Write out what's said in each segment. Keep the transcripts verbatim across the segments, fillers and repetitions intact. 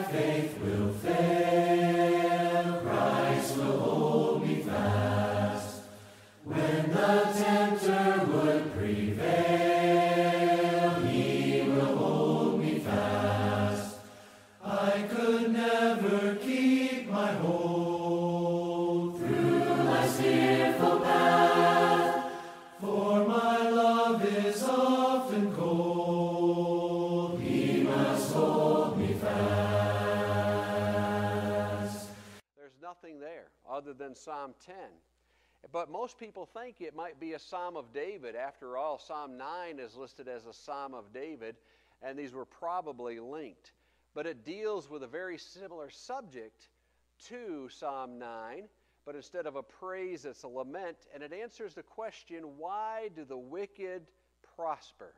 Other than Psalm ten. But most people think it might be a Psalm of David. After all, Psalm nine is listed as a Psalm of David, and these were probably linked. But it deals with a very similar subject to Psalm nine, but instead of a praise, it's a lament, and it answers the question, why do the wicked prosper?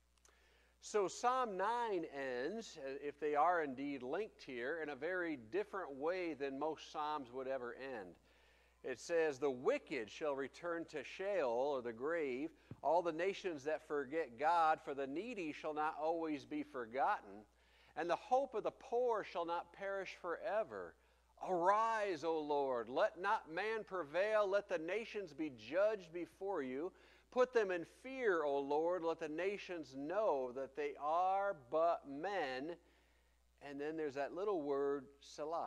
So Psalm nine ends, if they are indeed linked here, in a very different way than most Psalms would ever end. It says, the wicked shall return to Sheol, or the grave, all the nations that forget God, for the needy shall not always be forgotten, and the hope of the poor shall not perish forever. Arise, O Lord, let not man prevail, let the nations be judged before you. Put them in fear, O Lord. Let the nations know that they are but men. And then there's that little word, Selah.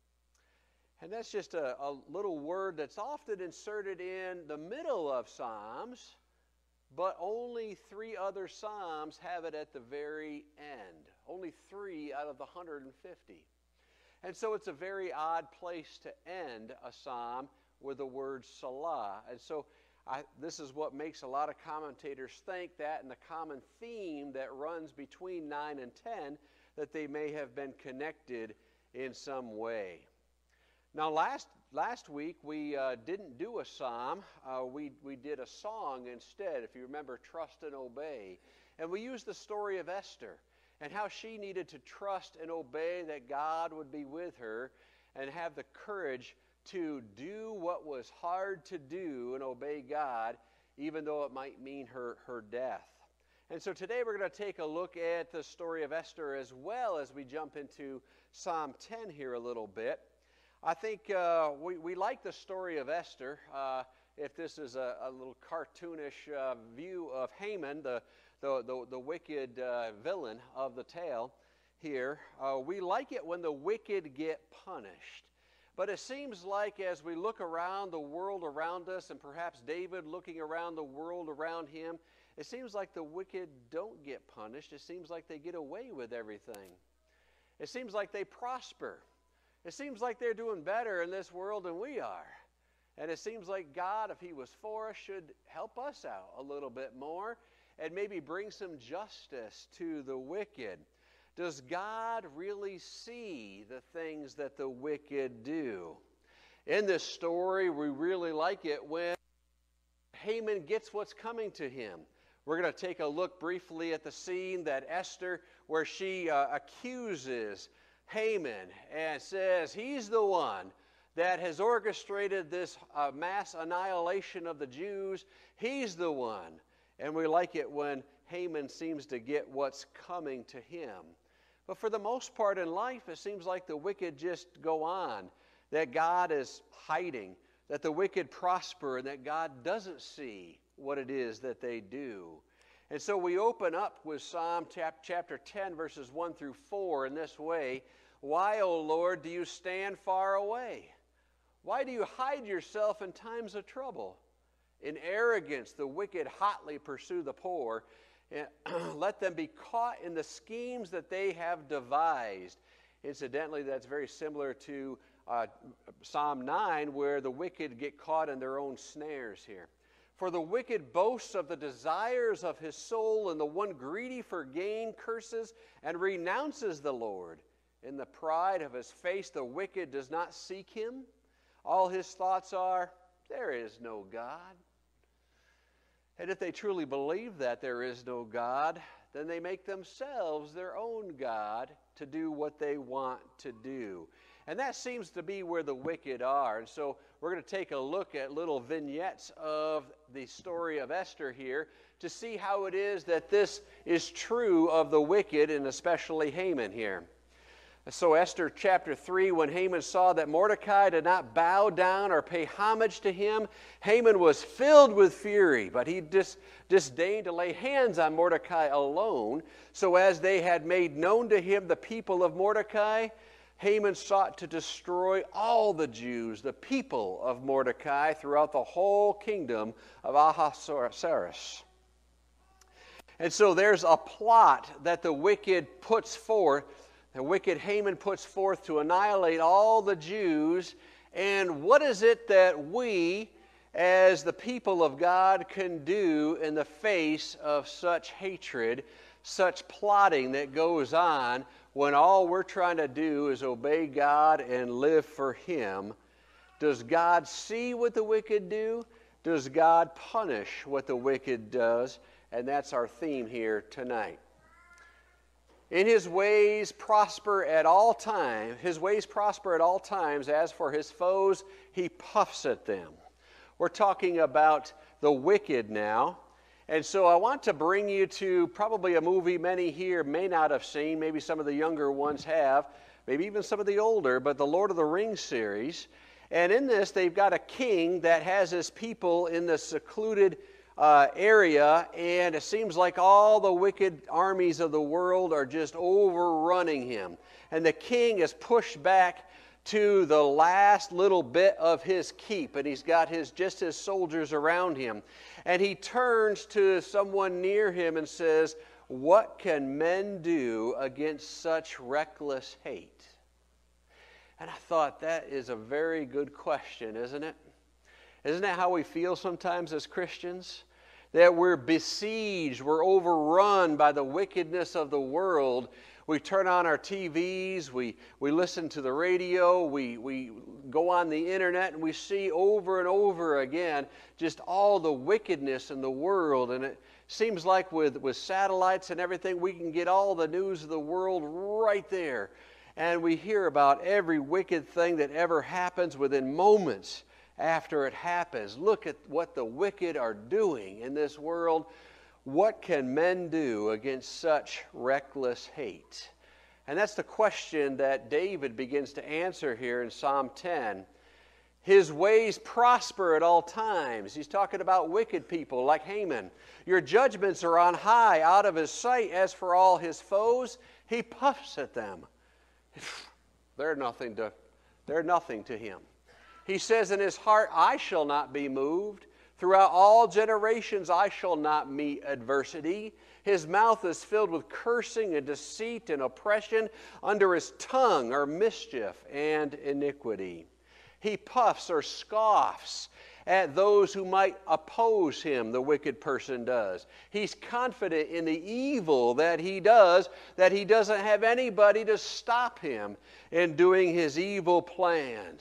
And that's just a, a little word that's often inserted in the middle of Psalms, but only three other Psalms have it at the very end. Only three out of the one hundred fifty. And so it's a very odd place to end a Psalm with the word Selah. And so I, this is what makes a lot of commentators think that, and the common theme that runs between nine and ten, that they may have been connected in some way. Now, last last week we uh, didn't do a psalm. Uh, we we did a song instead. If you remember, trust and obey, and we used the story of Esther and how she needed to trust and obey that God would be with her, and have the courage to do what was hard to do and obey God, even though it might mean her, her death. And so today we're going to take a look at the story of Esther as well as we jump into Psalm ten here a little bit. I think uh, we, we like the story of Esther. Uh, if this is a, a little cartoonish uh, view of Haman, the, the, the, the wicked uh, villain of the tale here, uh, we like it when the wicked get punished. But it seems like as we look around the world around us, and perhaps David looking around the world around him, it seems like the wicked don't get punished. It seems like they get away with everything. It seems like they prosper. It seems like they're doing better in this world than we are. And it seems like God, if He was for us, should help us out a little bit more and maybe bring some justice to the wicked. Does God really see the things that the wicked do? In this story, we really like it when Haman gets what's coming to him. We're going to take a look briefly at the scene that Esther, where she uh, accuses Haman and says he's the one that has orchestrated this uh, mass annihilation of the Jews. He's the one. And we like it when Haman seems to get what's coming to him. But for the most part in life, it seems like the wicked just go on, that God is hiding, that the wicked prosper, and that God doesn't see what it is that they do. And so we open up with Psalm chapter ten, verses one through four in this way. Why, O Lord, do you stand far away? Why do you hide yourself in times of trouble? In arrogance, the wicked hotly pursue the poor. Let them be caught in the schemes that they have devised. Incidentally, that's very similar to uh, Psalm nine, where the wicked get caught in their own snares here. For the wicked boasts of the desires of his soul, and the one greedy for gain curses and renounces the Lord. In the pride of his face, the wicked does not seek him. All his thoughts are, there is no God. And if they truly believe that there is no God, then they make themselves their own God to do what they want to do. And that seems to be where the wicked are. And so we're going to take a look at little vignettes of the story of Esther here to see how it is that this is true of the wicked, and especially Haman here. So Esther chapter three, when Haman saw that Mordecai did not bow down or pay homage to him, Haman was filled with fury, but he dis- disdained to lay hands on Mordecai alone. So as they had made known to him the people of Mordecai, Haman sought to destroy all the Jews, the people of Mordecai, throughout the whole kingdom of Ahasuerus. And so there's a plot that the wicked puts forth. The wicked Haman puts forth to annihilate all the Jews. And what is it that we, as the people of God, can do in the face of such hatred, such plotting that goes on, when all we're trying to do is obey God and live for Him? Does God see what the wicked do? Does God punish what the wicked does? And that's our theme here tonight. In his ways prosper at all times. His ways prosper at all times. As for his foes, he puffs at them. We're talking about the wicked now. And so I want to bring you to probably a movie many here may not have seen. Maybe some of the younger ones have. Maybe even some of the older. But the Lord of the Rings series. And in this, they've got a king that has his people in the secluded Uh, area, and it seems like all the wicked armies of the world are just overrunning him. And the king is pushed back to the last little bit of his keep, and he's got his just his soldiers around him. And he turns to someone near him and says, "What can men do against such reckless hate?" And I thought, that is a very good question, isn't it? Isn't that how we feel sometimes as Christians? That we're besieged, we're overrun by the wickedness of the world. We turn on our T Vs, we, we listen to the radio, we, we go on the internet, and we see over and over again just all the wickedness in the world. And it seems like with, with satellites and everything, we can get all the news of the world right there. And we hear about every wicked thing that ever happens within moments after it happens. Look at what the wicked are doing in this world. What can men do against such reckless hate? And that's the question that David begins to answer here in Psalm ten. His ways prosper at all times. He's talking about wicked people like Haman. Your judgments are on high, out of his sight. As for all his foes, he puffs at them. They're nothing to, they're nothing to him. He says in his heart, I shall not be moved. Throughout all generations, I shall not meet adversity. His mouth is filled with cursing and deceit and oppression. Under his tongue are mischief and iniquity. He puffs or scoffs at those who might oppose him, the wicked person does. He's confident in the evil that he does, that he doesn't have anybody to stop him in doing his evil plans.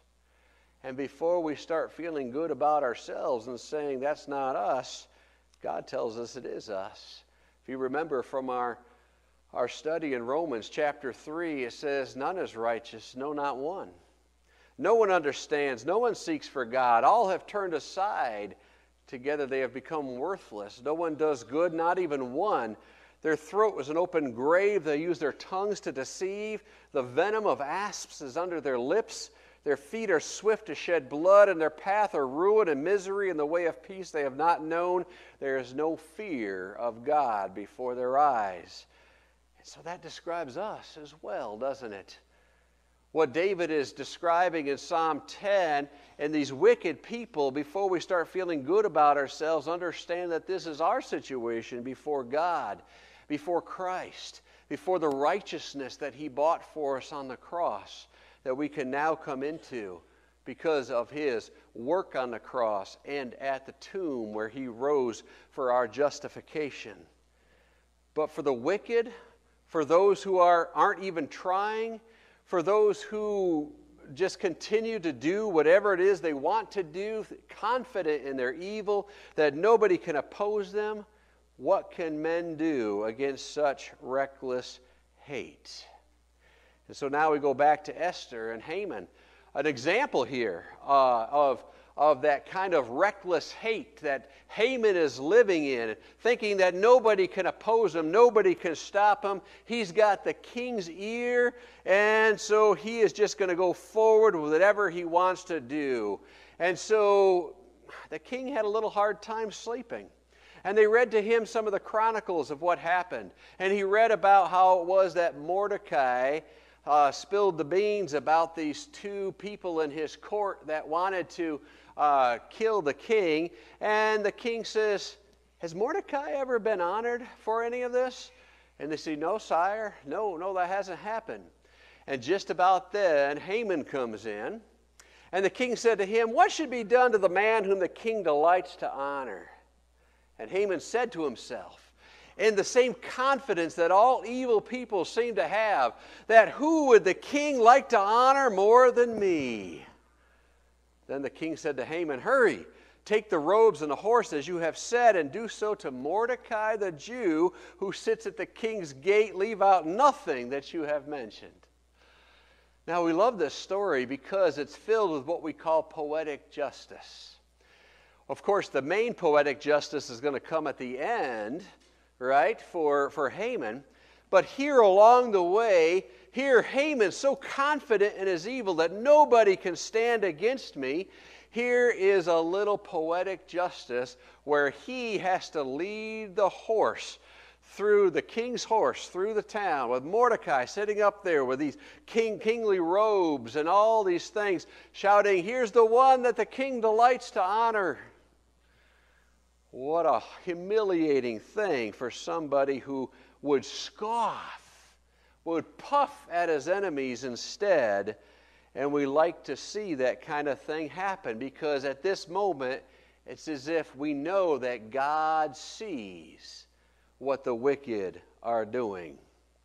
And before we start feeling good about ourselves and saying that's not us, God tells us it is us. If you remember from our, our study in Romans chapter three, it says, none is righteous, no, not one. No one understands, no one seeks for God. All have turned aside. Together they have become worthless. No one does good, not even one. Their throat was an open grave. They use their tongues to deceive. The venom of asps is under their lips. Their feet are swift to shed blood, and their path are ruin and misery, and the way of peace they have not known. There is no fear of God before their eyes. And so that describes us as well, doesn't it? What David is describing in Psalm ten, and these wicked people, before we start feeling good about ourselves, understand that this is our situation before God, before Christ, before the righteousness that He bought for us on the cross, that we can now come into because of His work on the cross and at the tomb where He rose for our justification. But for the wicked, for those who are, aren't even trying, for those who just continue to do whatever it is they want to do, confident in their evil, that nobody can oppose them, what can men do against such reckless hate? And so now we go back to Esther and Haman, an example here uh, of, of that kind of reckless hate that Haman is living in, thinking that nobody can oppose him, nobody can stop him. He's got the king's ear, and so he is just going to go forward with whatever he wants to do. And so the king had a little hard time sleeping. And they read to him some of the chronicles of what happened. And he read about how it was that Mordecai uh, spilled the beans about these two people in his court that wanted to uh, kill the king. And the king says, has Mordecai ever been honored for any of this? And they say, no, sire. No, no, that hasn't happened. And just about then, Haman comes in. And the king said to him, what should be done to the man whom the king delights to honor? And Haman said to himself, in the same confidence that all evil people seem to have, that who would the king like to honor more than me? Then the king said to Haman, hurry, take the robes and the horse as you have said, and do so to Mordecai the Jew, who sits at the king's gate. Leave out nothing that you have mentioned. Now we love this story because it's filled with what we call poetic justice. Of course, the main poetic justice is going to come at the end, right, for, for Haman. But here along the way, here Haman's so confident in his evil that nobody can stand against me. Here is a little poetic justice where he has to lead the horse through the king's horse, through the town, with Mordecai sitting up there with these king, kingly robes and all these things, shouting, here's the one that the king delights to honor. What a humiliating thing for somebody who would scoff, would puff at his enemies instead. And we like to see that kind of thing happen because at this moment, it's as if we know that God sees what the wicked are doing.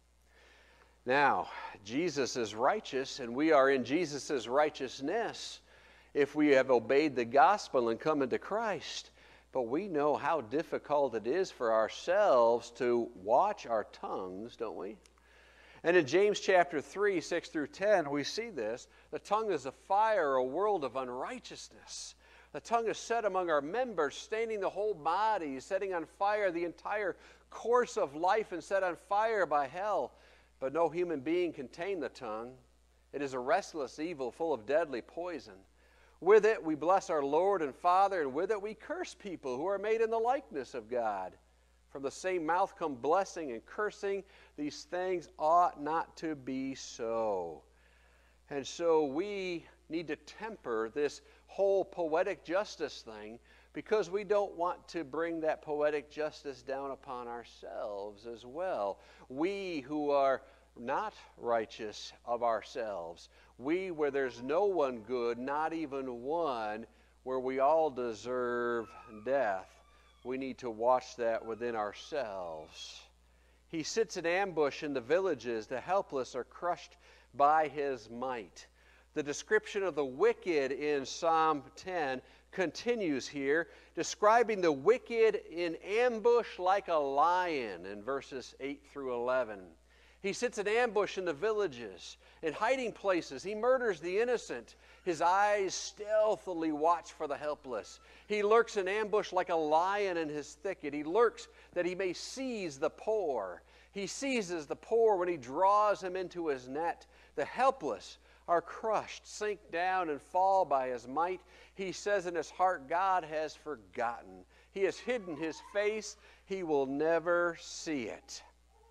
Now, Jesus is righteous, and we are in Jesus' righteousness if we have obeyed the gospel and come into Christ. But we know how difficult it is for ourselves to watch our tongues, don't we? And in James chapter three, six through ten, we see this. The tongue is a fire, a world of unrighteousness. The tongue is set among our members, staining the whole body, setting on fire the entire course of life, and set on fire by hell. But no human being can tame the tongue. It is a restless evil full of deadly poison. With it we bless our Lord and Father, and with it we curse people who are made in the likeness of God. From the same mouth come blessing and cursing. These things ought not to be so. And so we need to temper this whole poetic justice thing because we don't want to bring that poetic justice down upon ourselves as well. We who are not righteous of ourselves, we where there's no one good, not even one, where we all deserve death, we need to watch that within ourselves. He sits in ambush in the villages. The helpless are crushed by his might. The description of the wicked in Psalm ten continues here, describing the wicked in ambush like a lion in verses eight through eleven. He sits in ambush in the villages, in hiding places. He murders the innocent. His eyes stealthily watch for the helpless. He lurks in ambush like a lion in his thicket. He lurks that he may seize the poor. He seizes the poor when he draws him into his net. The helpless are crushed, sink down, and fall by his might. He says in his heart, God has forgotten. He has hidden his face. He will never see it.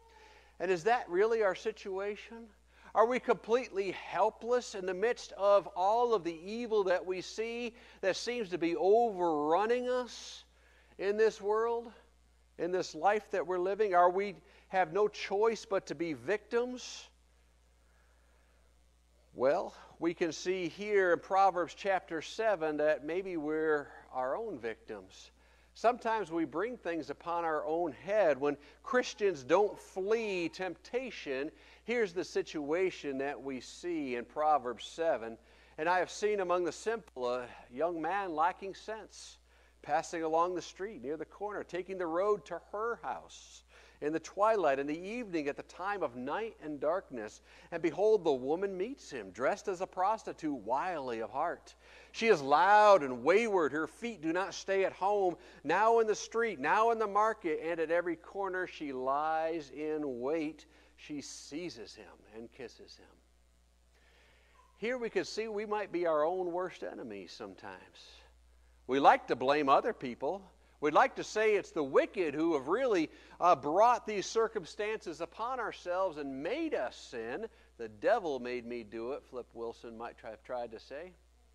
And is that really our situation? Are we completely helpless in the midst of all of the evil that we see that seems to be overrunning us in this world, in this life that we're living? Are we have no choice but to be victims? Well, we can see here in Proverbs chapter seven that maybe we're our own victims. Sometimes we bring things upon our own head. When Christians don't flee temptation, here's the situation that we see in Proverbs seven. And I have seen among the simple a young man lacking sense, passing along the street near the corner, taking the road to her house. in the twilight, in the evening, at the time of night and darkness. And behold, the woman meets him, dressed as a prostitute, wily of heart. She is loud and wayward. Her feet do not stay at home. Now in the street, now in the market, and at every corner she lies in wait. She seizes him and kisses him. Here we can see we might be our own worst enemies sometimes. We like to blame other people. We'd like to say it's the wicked who have really uh, brought these circumstances upon ourselves and made us sin. The devil made me do it, Flip Wilson might try, have tried to say.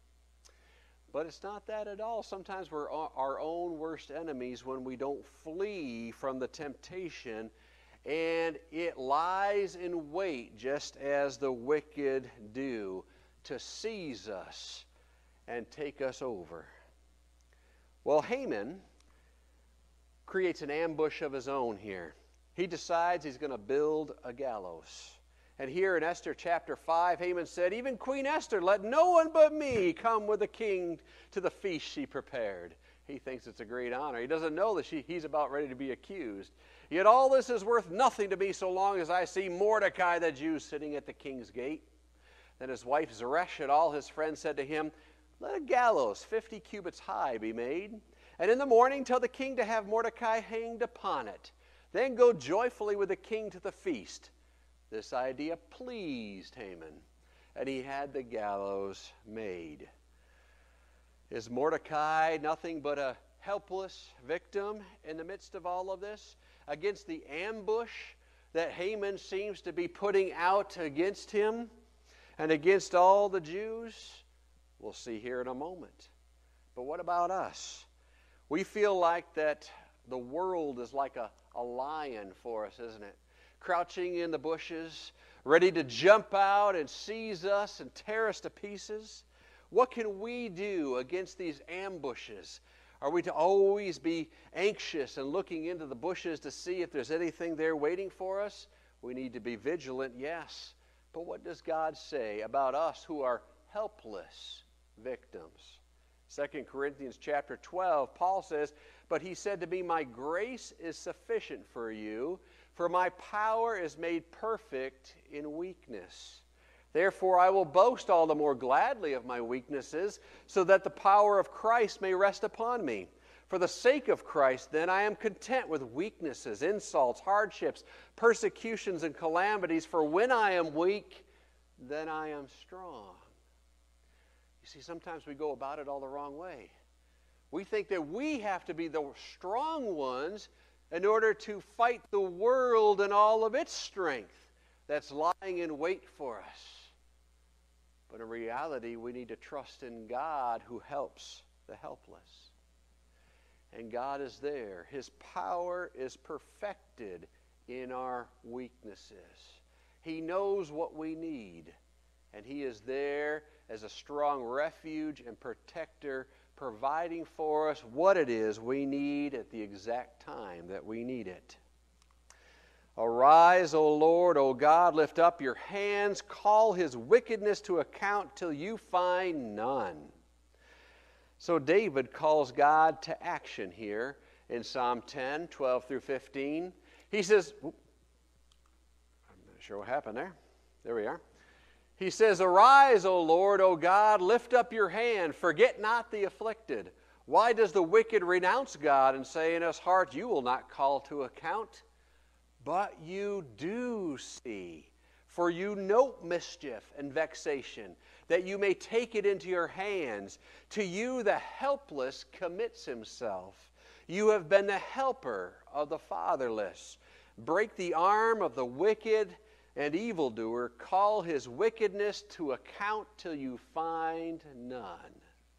But it's not that at all. Sometimes we're our own worst enemies when we don't flee from the temptation, and it lies in wait just as the wicked do to seize us and take us over. Well, Haman creates an ambush of his own here. He decides he's going to build a gallows. And here in Esther chapter five, Haman said, "Even Queen Esther, let no one but me come with the king to the feast she prepared." He thinks it's a great honor. He doesn't know that she, he's about ready to be accused. "Yet all this is worth nothing to me so long as I see Mordecai the Jew sitting at the king's gate." Then his wife Zeresh and all his friends said to him, "Let a gallows fifty cubits high be made, and in the morning tell the king to have Mordecai hanged upon it. Then go joyfully with the king to the feast." This idea pleased Haman, and he had the gallows made. Is Mordecai nothing but a helpless victim in the midst of all of this? Against the ambush that Haman seems to be putting out against him and against all the Jews? We'll see here in a moment. But what about us? We feel like that the world is like a, a lion for us, isn't it? Crouching in the bushes, ready to jump out and seize us and tear us to pieces. What can we do against these ambushes? Are we to always be anxious and looking into the bushes to see if there's anything there waiting for us? We need to be vigilant, yes. But what does God say about us who are helpless victims? Second Corinthians chapter twelve, Paul says, "But he said to me, my grace is sufficient for you, for my power is made perfect in weakness. Therefore I will boast all the more gladly of my weaknesses, so that the power of Christ may rest upon me. For the sake of Christ, then, I am content with weaknesses, insults, hardships, persecutions, and calamities, for when I am weak, then I am strong." You see, sometimes we go about it all the wrong way. We think that we have to be the strong ones in order to fight the world and all of its strength that's lying in wait for us. But in reality, we need to trust in God who helps the helpless. And God is there. His power is perfected in our weaknesses. He knows what we need, and He is there as a strong refuge and protector, providing for us what it is we need at the exact time that we need it. "Arise, O Lord, O God, lift up your hands, call his wickedness to account till you find none." So David calls God to action here in Psalm ten, twelve through fifteen. He says, I'm not sure what happened there. There we are. He says, "Arise, O Lord, O God, lift up your hand, forget not the afflicted. Why does the wicked renounce God and say in his heart, you will not call to account? But you do see, for you note mischief and vexation, that you may take it into your hands. To you the helpless commits himself. You have been the helper of the fatherless. Break the arm of the wicked and evildoer, call his wickedness to account till you find none."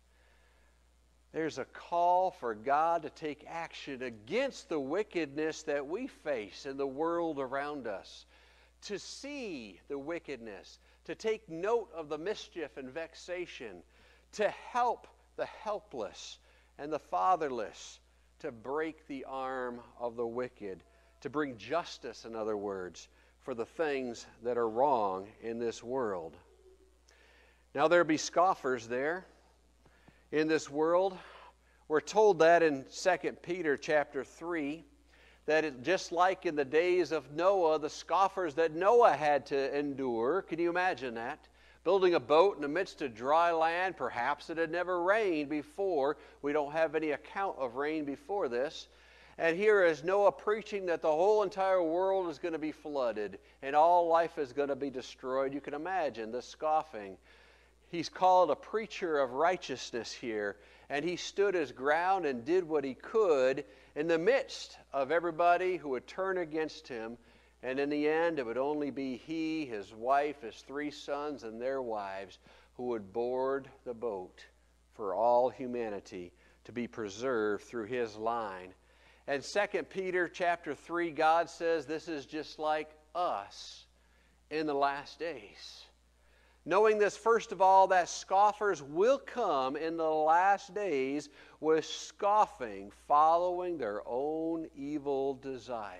There's a call for God to take action against the wickedness that we face in the world around us, to see the wickedness, to take note of the mischief and vexation, to help the helpless and the fatherless, to break the arm of the wicked, to bring justice, in other words, for the things that are wrong in this world. Now there be scoffers there in this world. We're told that in Second Peter chapter three, that it, just like in the days of Noah, the scoffers that Noah had to endure, can you imagine that? Building a boat in the midst of dry land, perhaps it had never rained before. We don't have any account of rain before this. And here is Noah preaching that the whole entire world is going to be flooded and all life is going to be destroyed. You can imagine the scoffing. He's called a preacher of righteousness here, and he stood his ground and did what he could in the midst of everybody who would turn against him. And in the end, it would only be he, his wife, his three sons, and their wives who would board the boat for all humanity to be preserved through his line. And Second Peter chapter three, God says this is just like us in the last days. Knowing this, first of all, that scoffers will come in the last days with scoffing, following their own evil desires.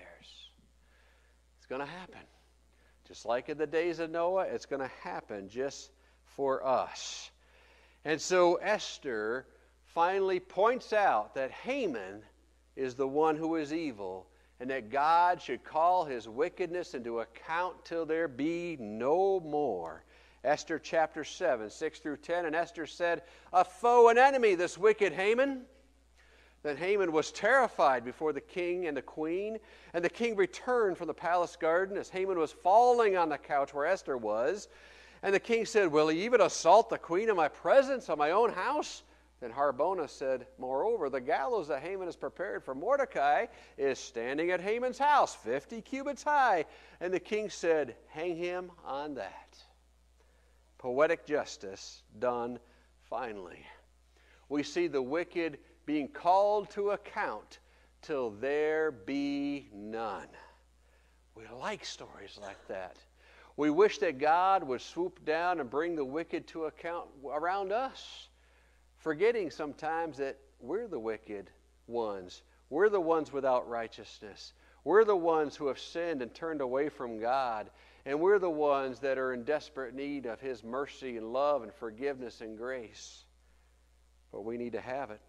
It's going to happen. Just like in the days of Noah, it's going to happen just for us. And so Esther finally points out that Haman is the one who is evil, and that God should call his wickedness into account till there be no more. Esther chapter seven, six through ten, and Esther said, "A foe and enemy, this wicked Haman." Then Haman was terrified before the king and the queen, and the king returned from the palace garden as Haman was falling on the couch where Esther was. And the king said, "Will he even assault the queen in my presence, of my own house?" Then Harbona said, "Moreover, the gallows that Haman has prepared for Mordecai is standing at Haman's house, fifty cubits high." And the king said, "Hang him on that." Poetic justice done finally. We see the wicked being called to account till there be none. We like stories like that. We wish that God would swoop down and bring the wicked to account around us, forgetting sometimes that we're the wicked ones. We're the ones without righteousness. We're the ones who have sinned and turned away from God. And we're the ones that are in desperate need of His mercy and love and forgiveness and grace. But we need to have it.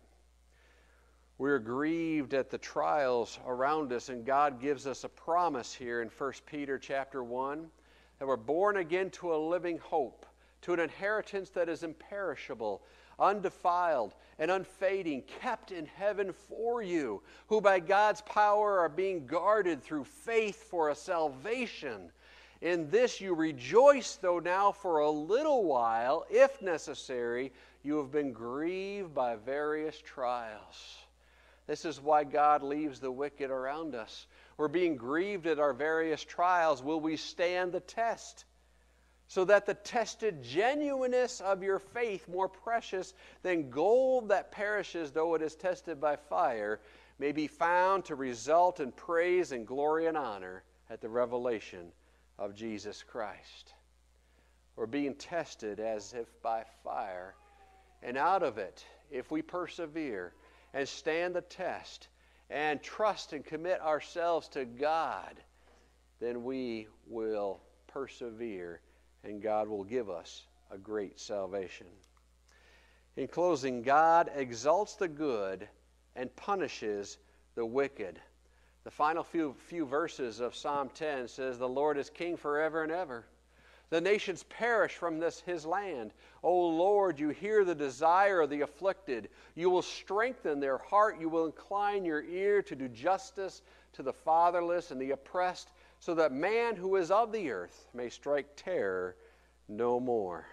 We're grieved at the trials around us, and God gives us a promise here in First Peter chapter one that we're born again to a living hope, to an inheritance that is imperishable, undefiled, and unfading, kept in heaven for you, who by God's power are being guarded through faith for a salvation. In this you rejoice, though now for a little while, if necessary, you have been grieved by various trials. This is why God leaves the wicked around us. We're being grieved at our various trials. Will we stand the test? So that the tested genuineness of your faith, more precious than gold that perishes though it is tested by fire, may be found to result in praise and glory and honor at the revelation of Jesus Christ. We're being tested as if by fire. And out of it, if we persevere and stand the test and trust and commit ourselves to God, then we will persevere and God will give us a great salvation. In closing, God exalts the good and punishes the wicked. The final few, few verses of Psalm ten says, "The Lord is king forever and ever. The nations perish from this his land. O Lord, you hear the desire of the afflicted. You will strengthen their heart. You will incline your ear to do justice to the fatherless and the oppressed, so that man who is of the earth may strike terror no more."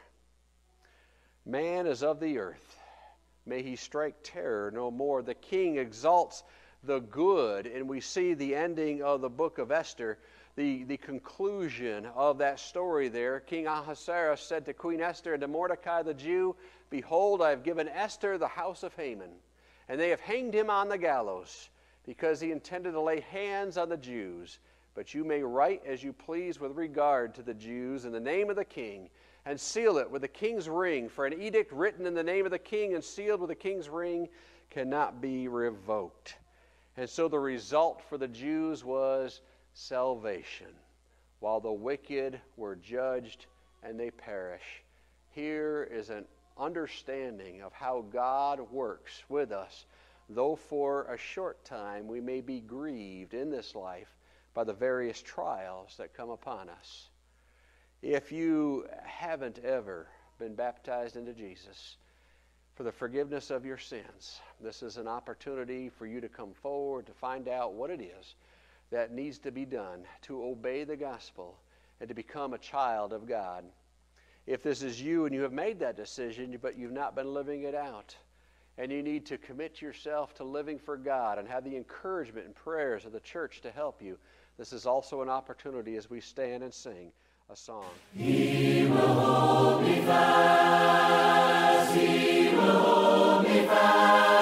Man is of the earth. May he strike terror no more. The king exalts the good, and we see the ending of the book of Esther, the, the conclusion of that story there. King Ahasuerus said to Queen Esther and to Mordecai the Jew, "Behold, I have given Esther the house of Haman, and they have hanged him on the gallows, because he intended to lay hands on the Jews. But you may write as you please with regard to the Jews in the name of the king, and seal it with the king's ring, for an edict written in the name of the king and sealed with the king's ring cannot be revoked." And so the result for the Jews was salvation, while the wicked were judged and they perish. Here is an understanding of how God works with us though for a short time we may be grieved in this life by the various trials that come upon us. If you haven't ever been baptized into Jesus for the forgiveness of your sins, this is an opportunity for you to come forward to find out what it is that needs to be done to obey the gospel and to become a child of God. If this is you and you have made that decision, but you've not been living it out, and you need to commit yourself to living for God and have the encouragement and prayers of the church to help you, this is also an opportunity as we stand and sing a song. He will hold me fast, He will hold me fast.